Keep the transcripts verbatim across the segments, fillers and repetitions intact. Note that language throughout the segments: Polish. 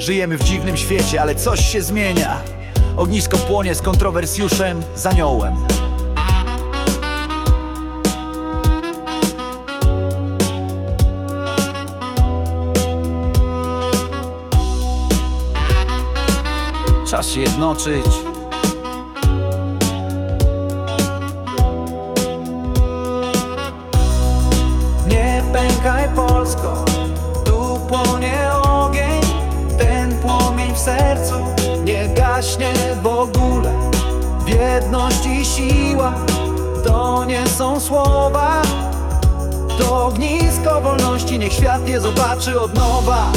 Żyjemy w dziwnym świecie, ale coś się zmienia. Ognisko płonie z kontrowersjuszem, z aniołem. Czas się jednoczyć. Nie pękaj Polsko, tu płonie ogień. Ten płomień w sercu nie gaśnie w ogóle. Wiedność i siła to nie są słowa. To ognisko wolności, niech świat je zobaczy od nowa.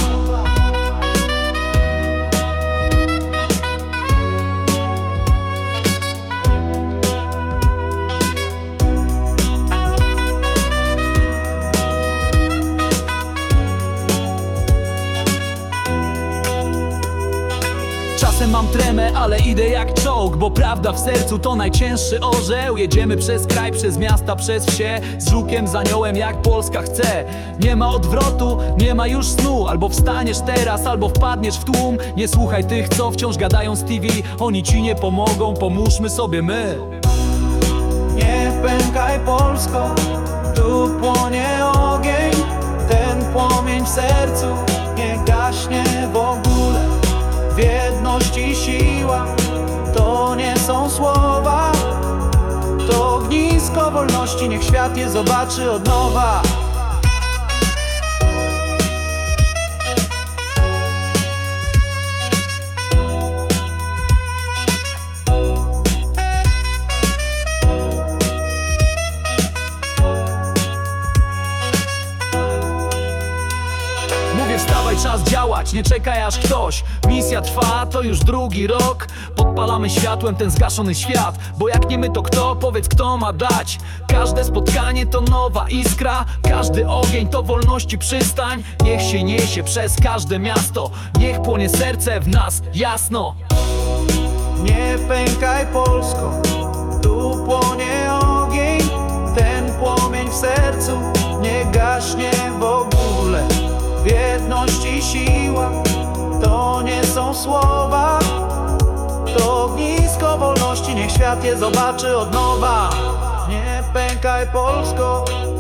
Czasem mam tremę, ale idę jak czołg, bo prawda w sercu to najcięższy orzeł. Jedziemy przez kraj, przez miasta, przez wsie, z żukiem, z aniołem, jak Polska chce. Nie ma odwrotu, nie ma już snu. Albo wstaniesz teraz, albo wpadniesz w tłum. Nie słuchaj tych, co wciąż gadają z T V. Oni ci nie pomogą, pomóżmy sobie my. Nie pękaj Polsko, tu płonie ogień. Ten płomień w sercu nie gaśnie w ogóle. Wiedność i siła to nie są słowa. To ognisko wolności, niech świat je zobaczy od nowa. Mówię wstawaj, czas działać, nie czekaj aż ktoś. Misja trwa, to już drugi rok. Podpalamy światłem ten zgaszony świat. Bo jak nie my, to kto? Powiedz, kto ma dać. Każde spotkanie to nowa iskra. Każdy ogień to wolności przystań. Niech się niesie przez każde miasto. Niech płonie serce w nas jasno. Nie pękaj Polsko, tu płonie ogień. Ten płomień w sercu nie gaśnie w ogóle. Wiedność i siła to nie są słowa. To ognisko wolności, niech świat je zobaczy od nowa. Nie pękaj Polsko,